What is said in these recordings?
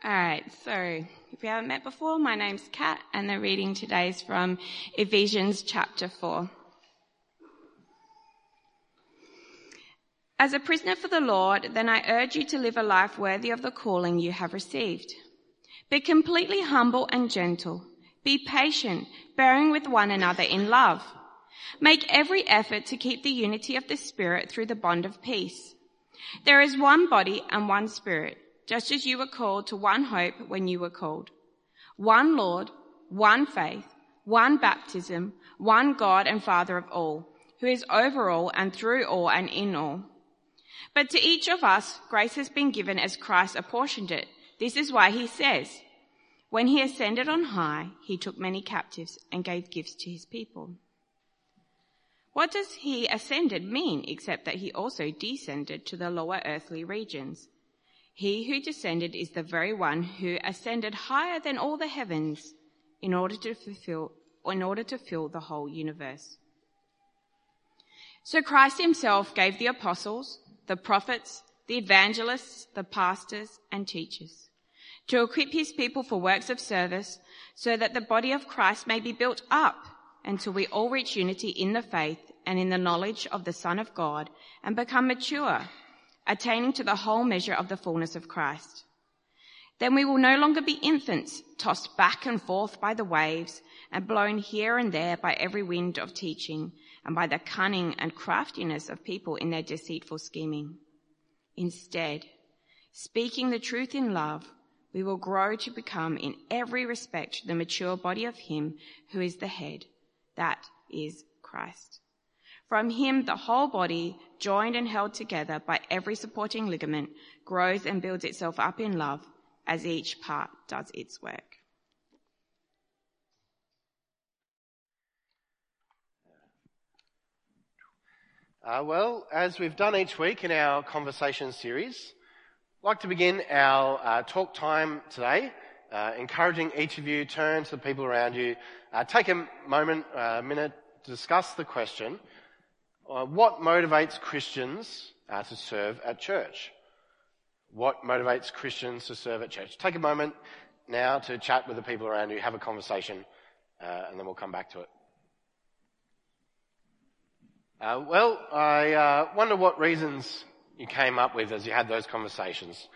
All right, so if we haven't met before, my name's Kat, and the reading today is from Ephesians chapter 4. As a prisoner for the Lord, then I urge you to live a life worthy of the calling you have received. Be completely humble and gentle. Be patient, bearing with one another in love. Make every effort to keep the unity of the Spirit through the bond of peace. There is one body and one Spirit, just as you were called to one hope when you were called. One Lord, one faith, one baptism, one God and Father of all, who is over all and through all and in all. But to each of us, grace has been given as Christ apportioned it. This is why he says, when he ascended on high, he took many captives and gave gifts to his people. What does he ascended mean except that he also descended to the lower earthly regions? He who descended is the very one who ascended higher than all the heavens in order to fill the whole universe. So Christ himself gave the apostles, the prophets, the evangelists, the pastors and teachers to equip his people for works of service so that the body of Christ may be built up until we all reach unity in the faith and in the knowledge of the Son of God and become mature, attaining to the whole measure of the fullness of Christ. Then we will no longer be infants, tossed back and forth by the waves and blown here and there by every wind of teaching and by the cunning and craftiness of people in their deceitful scheming. Instead, speaking the truth in love, we will grow to become in every respect the mature body of him who is the head, that is Christ. From him, the whole body, joined and held together by every supporting ligament, grows and builds itself up in love as each part does its work. As we've done each week in our conversation series, I'd like to begin our talk time today, encouraging each of you turn to the people around you, take a minute to discuss the question, what motivates Christians to serve at church? What motivates Christians to serve at church? Take a moment now to chat with the people around you, have a conversation, and then we'll come back to it. I wonder what reasons you came up with as you had those conversations.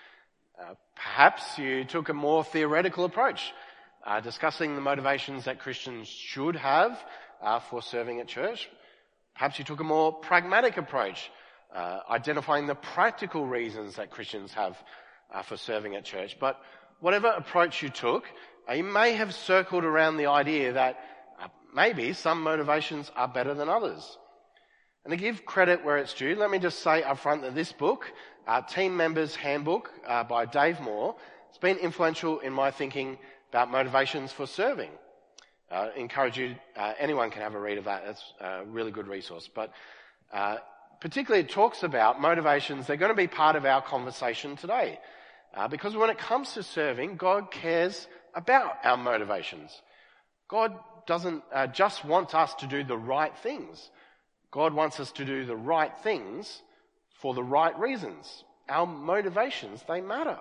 Perhaps you took a more theoretical approach, discussing the motivations that Christians should have for serving at church. Perhaps you took a more pragmatic approach, identifying the practical reasons that Christians have for serving at church. But whatever approach you took, you may have circled around the idea that maybe some motivations are better than others. And to give credit where it's due, let me just say up front that this book, Team Members Handbook by Dave Moore, has been influential in my thinking about motivations for serving. Encourage you, anyone can have a read of that. It's a really good resource. But particularly it talks about motivations. They're going to be part of our conversation today. Because when it comes to serving, God cares about our motivations. God doesn't just want us to do the right things. God wants us to do the right things for the right reasons. Our motivations, they matter.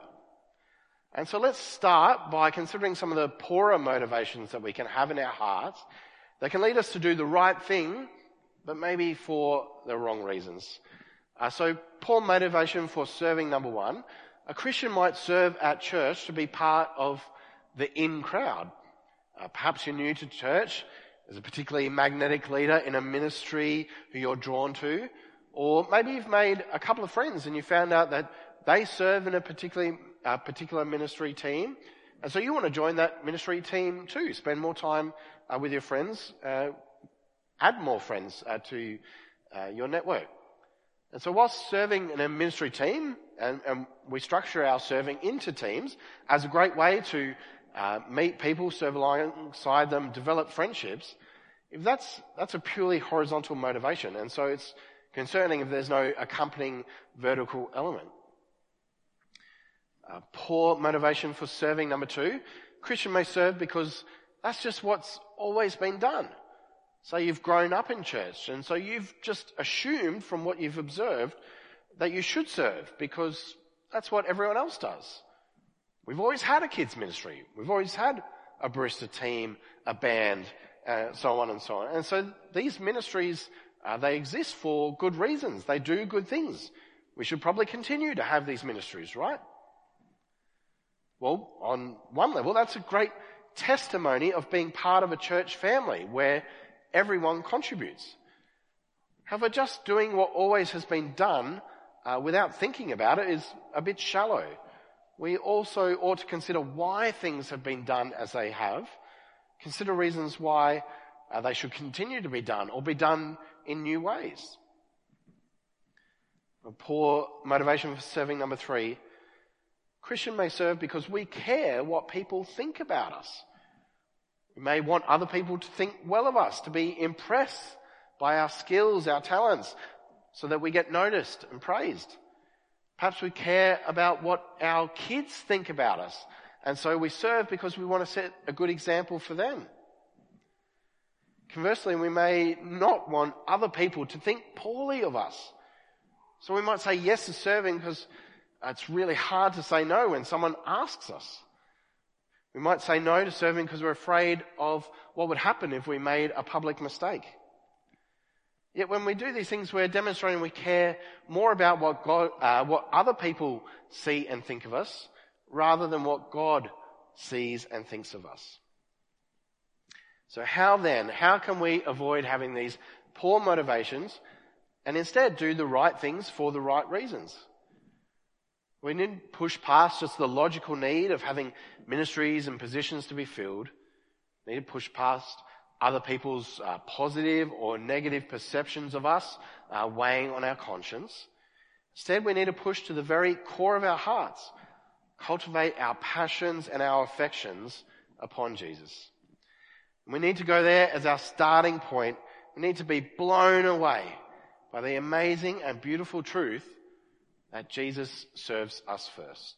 And so let's start by considering some of the poorer motivations that we can have in our hearts that can lead us to do the right thing, but maybe for the wrong reasons. So poor motivation for serving, number one. A Christian might serve at church to be part of the in crowd. Perhaps you're new to church. There's a particularly magnetic leader in a ministry who you're drawn to. Or maybe you've made a couple of friends and you found out that they serve in a particular ministry team. And so you want to join that ministry team too. Spend more time with your friends. Add more friends to your network. And so whilst serving in a ministry team, and we structure our serving into teams as a great way to meet people, serve alongside them, develop friendships, if that's a purely horizontal motivation. And so it's concerning if there's no accompanying vertical element. Poor motivation for serving, number two. Christian may serve because that's just what's always been done. So you've grown up in church, and so you've just assumed from what you've observed that you should serve because that's what everyone else does. We've always had a kids ministry. We've always had a barista team, a band, so on and so on. And so these ministries, they exist for good reasons. They do good things. We should probably continue to have these ministries, right? Well, on one level, that's a great testimony of being part of a church family where everyone contributes. However, just doing what always has been done without thinking about it is a bit shallow. We also ought to consider why things have been done as they have, consider reasons why they should continue to be done or be done in new ways. A poor motivation for serving, number 3. Christian may serve because we care what people think about us. We may want other people to think well of us, to be impressed by our skills, our talents, so that we get noticed and praised. Perhaps we care about what our kids think about us, and so we serve because we want to set a good example for them. Conversely, we may not want other people to think poorly of us. So we might say yes to serving because it's really hard to say no when someone asks us. We might say no to serving because we're afraid of what would happen if we made a public mistake. Yet when we do these things, we're demonstrating we care more about what other people see and think of us, rather than what God sees and thinks of us. So how can we avoid having these poor motivations and instead do the right things for the right reasons? We need to push past just the logical need of having ministries and positions to be filled. We need to push past other people's positive or negative perceptions of us weighing on our conscience. Instead, we need to push to the very core of our hearts, cultivate our passions and our affections upon Jesus. We need to go there as our starting point. We need to be blown away by the amazing and beautiful truth that Jesus serves us first.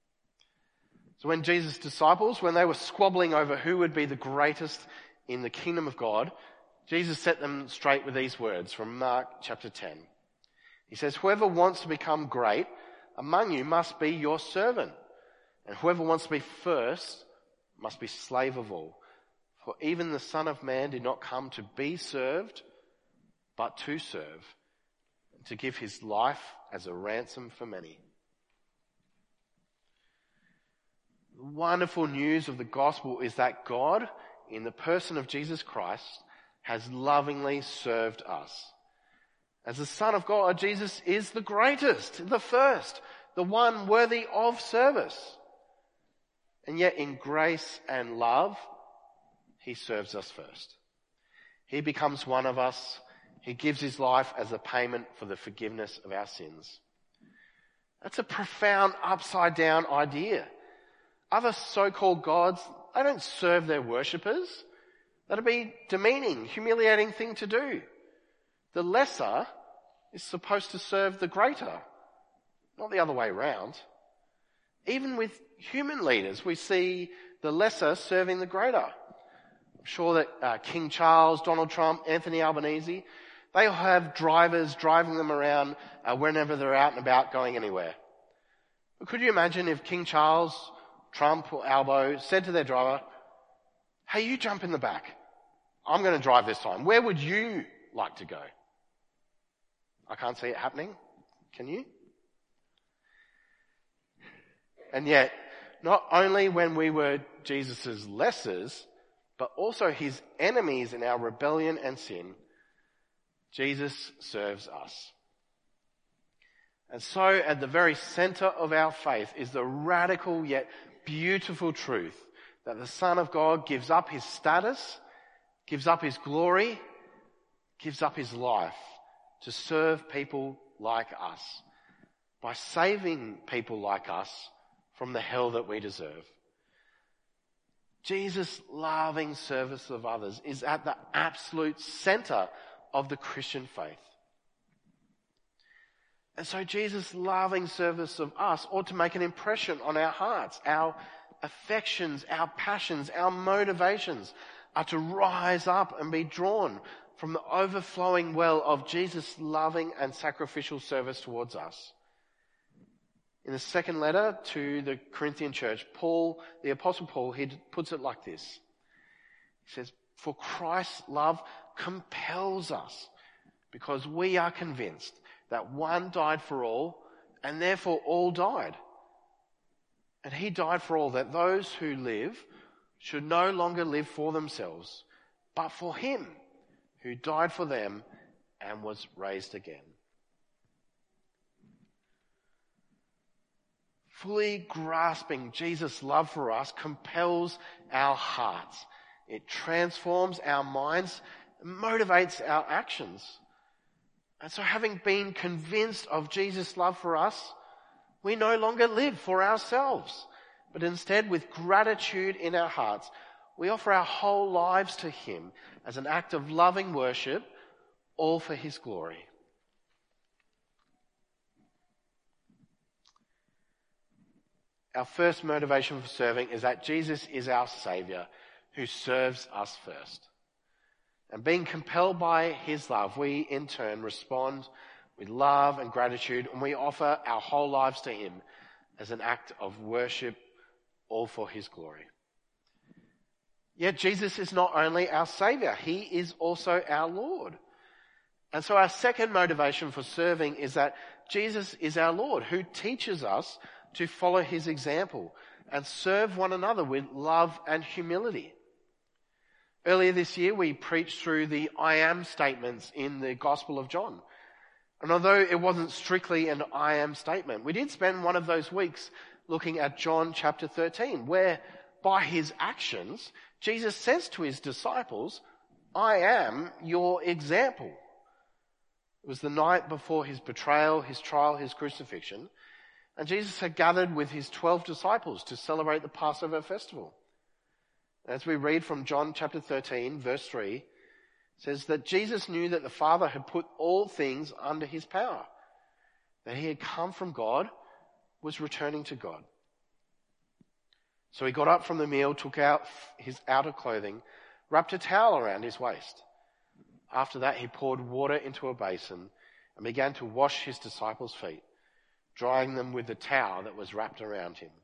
So when Jesus' disciples, when they were squabbling over who would be the greatest in the kingdom of God, Jesus set them straight with these words from Mark chapter 10. He says, "Whoever wants to become great among you must be your servant, and whoever wants to be first must be slave of all. For even the Son of Man did not come to be served, but to serve, and to give his life as a ransom for many." The wonderful news of the gospel is that God, in the person of Jesus Christ, has lovingly served us. As the Son of God, Jesus is the greatest, the first, the one worthy of service. And yet in grace and love, he serves us first. He becomes one of us. He gives his life as a payment for the forgiveness of our sins. That's a profound upside down idea. Other so-called gods, they don't serve their worshippers. That'd be demeaning, humiliating thing to do. The lesser is supposed to serve the greater, not the other way around. Even with human leaders, we see the lesser serving the greater. I'm sure that King Charles, Donald Trump, Anthony Albanese, they all have drivers driving them around whenever they're out and about going anywhere. But could you imagine if King Charles, Trump or Albo said to their driver, "Hey, you jump in the back. I'm going to drive this time. Where would you like to go?" I can't see it happening. Can you? And yet, not only when we were Jesus' lessers, but also his enemies in our rebellion and sin, Jesus serves us. And so at the very center of our faith is the radical yet beautiful truth that the Son of God gives up his status, gives up his glory, gives up his life to serve people like us, by saving people like us from the hell that we deserve. Jesus' loving service of others is at the absolute center of the Christian faith. And so Jesus' loving service of us ought to make an impression on our hearts. Our affections, our passions, our motivations are to rise up and be drawn from the overflowing well of Jesus' loving and sacrificial service towards us. In the second letter to the Corinthian church, Paul, the Apostle Paul, he puts it like this. He says, "For Christ's love compels us, because we are convinced that one died for all, and therefore all died. And he died for all, that those who live should no longer live for themselves, but for him who died for them and was raised again." Fully grasping Jesus' love for us compels our hearts. It transforms our minds, motivates our actions. And so having been convinced of Jesus' love for us, we no longer live for ourselves, but instead with gratitude in our hearts, we offer our whole lives to him as an act of loving worship, all for his glory. Our first motivation for serving is that Jesus is our Saviour who serves us first. And being compelled by his love, we in turn respond with love and gratitude, and we offer our whole lives to him as an act of worship, all for his glory. Yet Jesus is not only our Saviour, he is also our Lord. And so our second motivation for serving is that Jesus is our Lord who teaches us to follow his example and serve one another with love and humility. Earlier this year, we preached through the I am statements in the Gospel of John. And although it wasn't strictly an I am statement, we did spend one of those weeks looking at John chapter 13, where by his actions, Jesus says to his disciples, "I am your example." It was the night before his betrayal, his trial, his crucifixion, and Jesus had gathered with his 12 disciples to celebrate the Passover festival. As we read from John chapter 13, verse 3, it says that Jesus knew that the Father had put all things under his power, that he had come from God, was returning to God. So he got up from the meal, took out his outer clothing, wrapped a towel around his waist. After that, he poured water into a basin and began to wash his disciples' feet, drying them with the towel that was wrapped around him.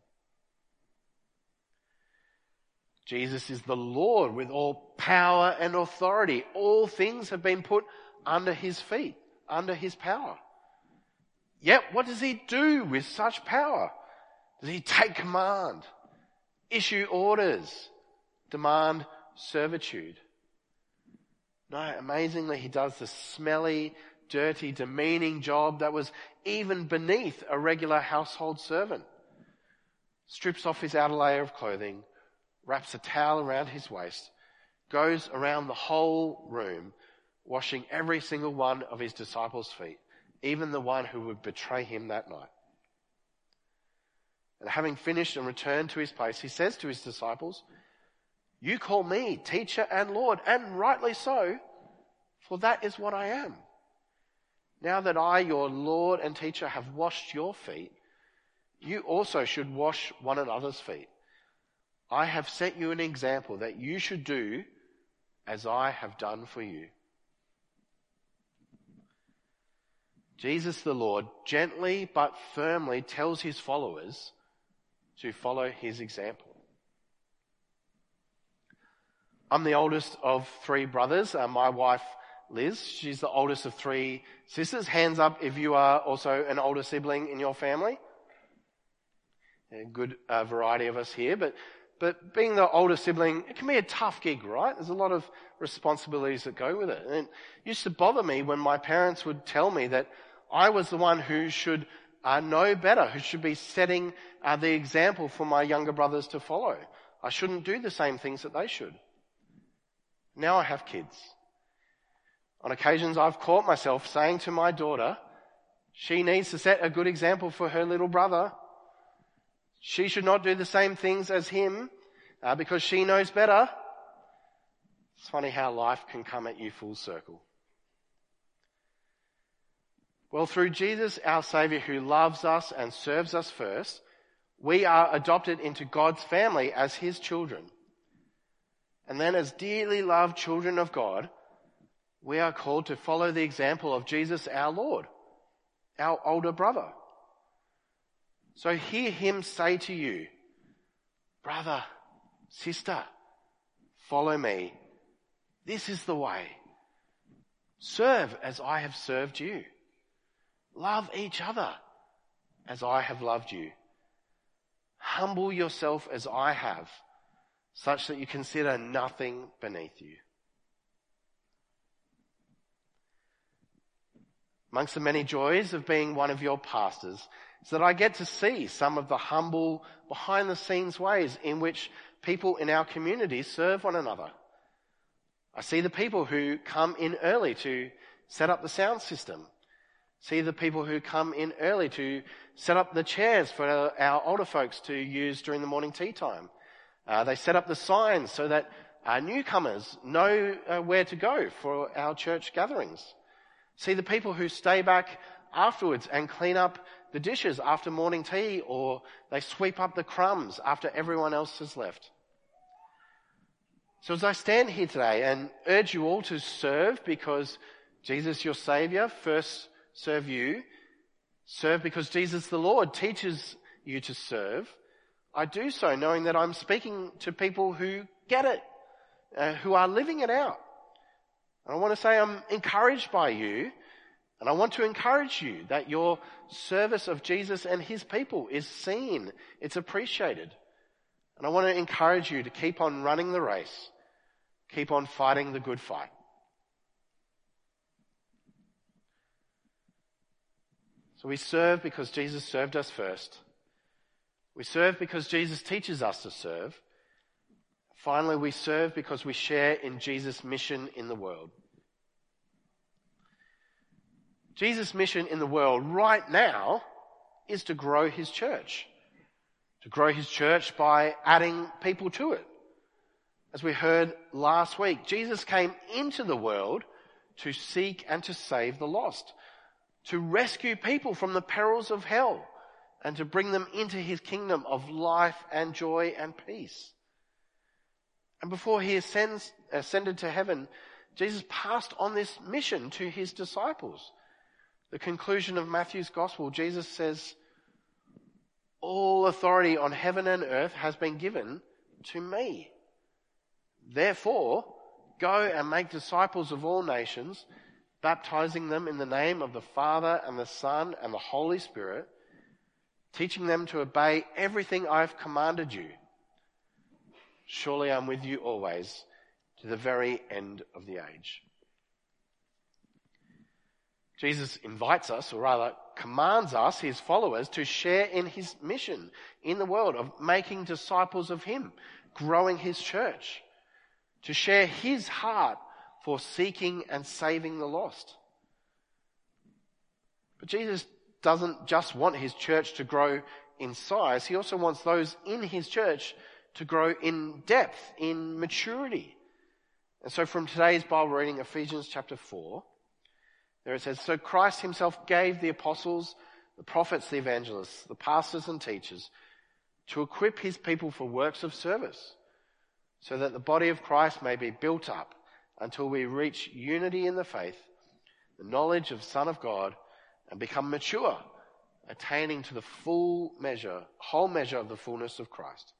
Jesus is the Lord with all power and authority. All things have been put under his feet, under his power. Yet what does he do with such power? Does he take command, issue orders, demand servitude? No, amazingly, he does the smelly, dirty, demeaning job that was even beneath a regular household servant. Strips off his outer layer of clothing, wraps a towel around his waist, goes around the whole room, washing every single one of his disciples' feet, even the one who would betray him that night. And having finished and returned to his place, he says to his disciples, "You call me teacher and Lord, and rightly so, for that is what I am. Now that I, your Lord and teacher, have washed your feet, you also should wash one another's feet. I have set you an example that you should do as I have done for you." Jesus the Lord gently but firmly tells his followers to follow his example. I'm the oldest of 3 brothers. My wife, Liz, she's the oldest of 3 sisters. Hands up if you are also an older sibling in your family. A good variety of us here, but being the older sibling, it can be a tough gig, right? There's a lot of responsibilities that go with it. And it used to bother me when my parents would tell me that I was the one who should know better, who should be setting the example for my younger brothers to follow. I shouldn't do the same things that they should. Now I have kids. On occasions I've caught myself saying to my daughter, she needs to set a good example for her little brother. She should not do the same things as him because she knows better. It's funny how life can come at you full circle. Well, through Jesus, our Saviour, who loves us and serves us first, we are adopted into God's family as his children. And then as dearly loved children of God, we are called to follow the example of Jesus, our Lord, our older brother. So hear him say to you, brother, sister, follow me. This is the way. Serve as I have served you. Love each other as I have loved you. Humble yourself as I have, such that you consider nothing beneath you. Amongst the many joys of being one of your pastors is that I get to see some of the humble, behind-the-scenes ways in which people in our community serve one another. I see the people who come in early to set up the sound system. See the people who come in early to set up the chairs for our older folks to use during the morning tea time. They set up the signs so that newcomers know where to go for our church gatherings. See the people who stay back afterwards and clean up the dishes after morning tea, or they sweep up the crumbs after everyone else has left. So as I stand here today and urge you all to serve because Jesus, your Saviour, first serve you, serve because Jesus the Lord teaches you to serve, I do so knowing that I'm speaking to people who get it, who are living it out. And I want to say I'm encouraged by you, and I want to encourage you that your service of Jesus and his people is seen, it's appreciated. And I want to encourage you to keep on running the race, keep on fighting the good fight. So we serve because Jesus served us first. We serve because Jesus teaches us to serve. Finally, we serve because we share in Jesus' mission in the world. Jesus' mission in the world right now is to grow his church. To grow his church by adding people to it. As we heard last week, Jesus came into the world to seek and to save the lost. To rescue people from the perils of hell and to bring them into his kingdom of life and joy and peace. And before he ascended to heaven, Jesus passed on this mission to his disciples. The conclusion of Matthew's gospel, Jesus says, all authority on heaven and earth has been given to me. Therefore, go and make disciples of all nations, baptizing them in the name of the Father and the Son and the Holy Spirit, teaching them to obey everything I have commanded you. Surely I'm with you always to the very end of the age. Jesus invites us, or rather commands us, his followers, to share in his mission in the world of making disciples of him, growing his church, to share his heart for seeking and saving the lost. But Jesus doesn't just want his church to grow in size, he also wants those in his church to grow in depth, in maturity. And so from today's Bible reading, Ephesians chapter 4, there it says, so Christ himself gave the apostles, the prophets, the evangelists, the pastors and teachers to equip his people for works of service, so that the body of Christ may be built up until we reach unity in the faith, the knowledge of the Son of God, and become mature, attaining to the whole measure of the fullness of Christ.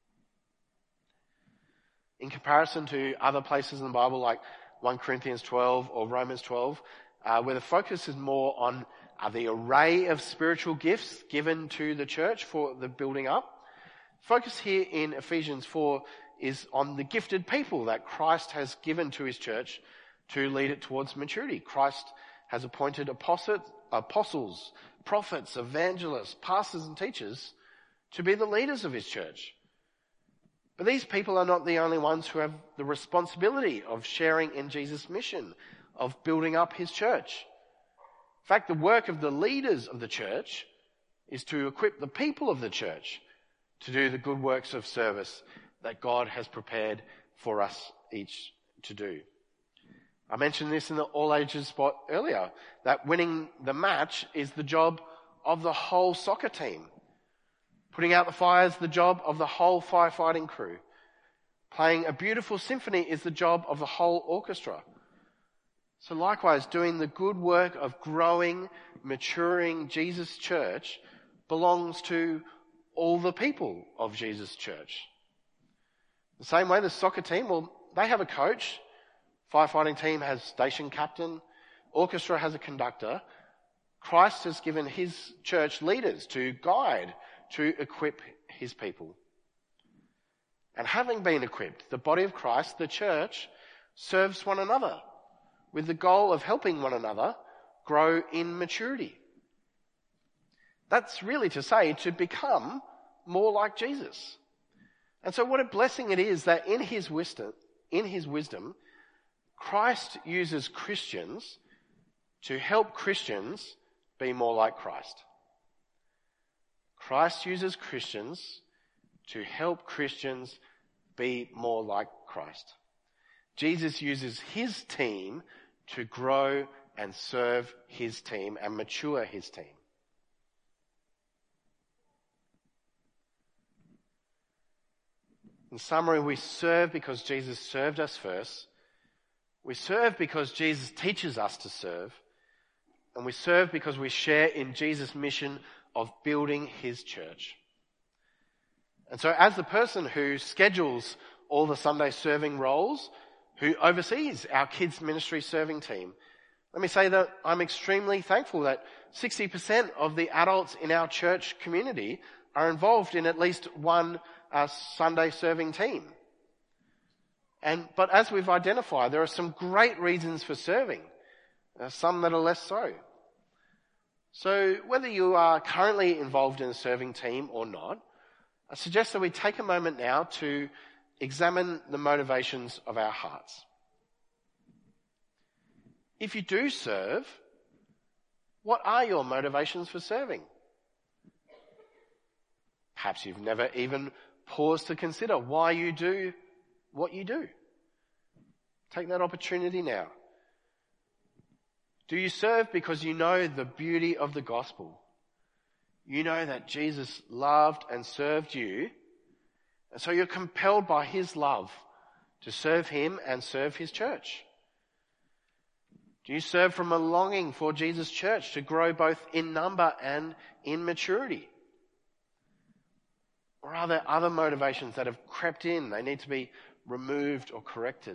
In comparison to other places in the Bible like 1 Corinthians 12 or Romans 12, where the focus is more on the array of spiritual gifts given to the church for the building up. Focus here in Ephesians 4 is on the gifted people that Christ has given to his church to lead it towards maturity. Christ has appointed apostles, prophets, evangelists, pastors and teachers to be the leaders of his church. But these people are not the only ones who have the responsibility of sharing in Jesus' mission, of building up his church. In fact, the work of the leaders of the church is to equip the people of the church to do the good works of service that God has prepared for us each to do. I mentioned this in the all ages spot earlier, that winning the match is the job of the whole soccer team. Putting out the fire is the job of the whole firefighting crew. Playing a beautiful symphony is the job of the whole orchestra. So likewise, doing the good work of growing, maturing Jesus' church belongs to all the people of Jesus' church. The same way the soccer team, well, they have a coach. Firefighting team has station captain. Orchestra has a conductor. Christ has given his church leaders to guide, to equip his people. And having been equipped, the body of Christ, the church, serves one another with the goal of helping one another grow in maturity. That's really to say, to become more like Jesus. And so what a blessing it is that in his wisdom, Christ uses Christians to help Christians be more like Christ. Christ uses Christians to help Christians be more like Christ. Jesus uses his team to grow and serve his team and mature his team. In summary, we serve because Jesus served us first. We serve because Jesus teaches us to serve. And we serve because we share in Jesus' mission of building his church. And so as the person who schedules all the Sunday serving roles, who oversees our kids ministry serving team, let me say that I'm extremely thankful that 60% of the adults in our church community are involved in at least one Sunday serving team. But as we've identified, there are some great reasons for serving, some that are less so. So whether you are currently involved in a serving team or not, I suggest that we take a moment now to examine the motivations of our hearts. If you do serve, what are your motivations for serving? Perhaps you've never even paused to consider why you do what you do. Take that opportunity now. Do you serve because you know the beauty of the gospel? You know that Jesus loved and served you, and so you're compelled by his love to serve him and serve his church. Do you serve from a longing for Jesus' church to grow both in number and in maturity? Or are there other motivations that have crept in? They need to be removed or corrected.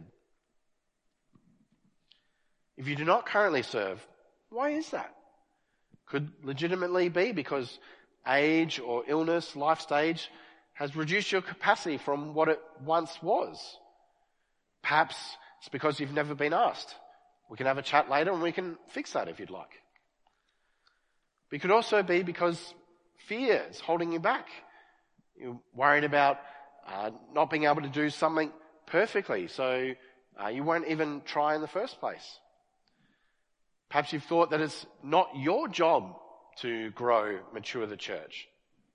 If you do not currently serve, why is that? Could legitimately be because age or illness, life stage, has reduced your capacity from what it once was. Perhaps it's because you've never been asked. We can have a chat later and we can fix that if you'd like. But it could also be because fear is holding you back. You're worried about not being able to do something perfectly, so you won't even try in the first place. Perhaps you've thought that it's not your job to grow, mature the church.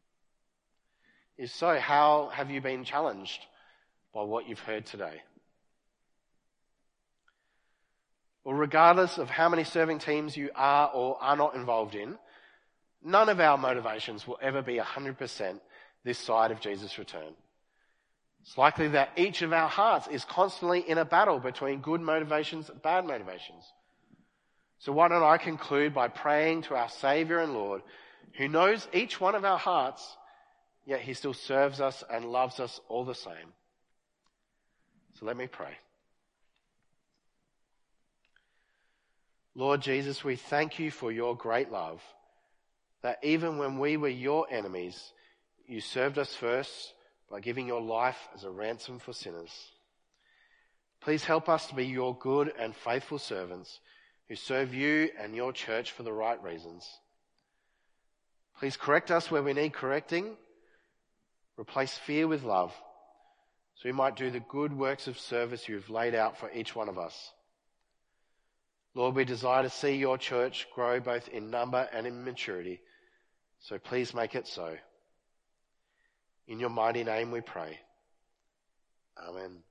If so, how have you been challenged by what you've heard today? Well, regardless of how many serving teams you are or are not involved in, none of our motivations will ever be 100% this side of Jesus' return. It's likely that each of our hearts is constantly in a battle between good motivations and bad motivations. So why don't I conclude by praying to our Saviour and Lord, who knows each one of our hearts, yet he still serves us and loves us all the same. So let me pray. Lord Jesus, we thank you for your great love, that even when we were your enemies, you served us first by giving your life as a ransom for sinners. Please help us to be your good and faithful servants who serve you and your church for the right reasons. Please correct us where we need correcting. Replace fear with love, so we might do the good works of service you've laid out for each one of us. Lord, we desire to see your church grow both in number and in maturity, so please make it so. In your mighty name we pray. Amen.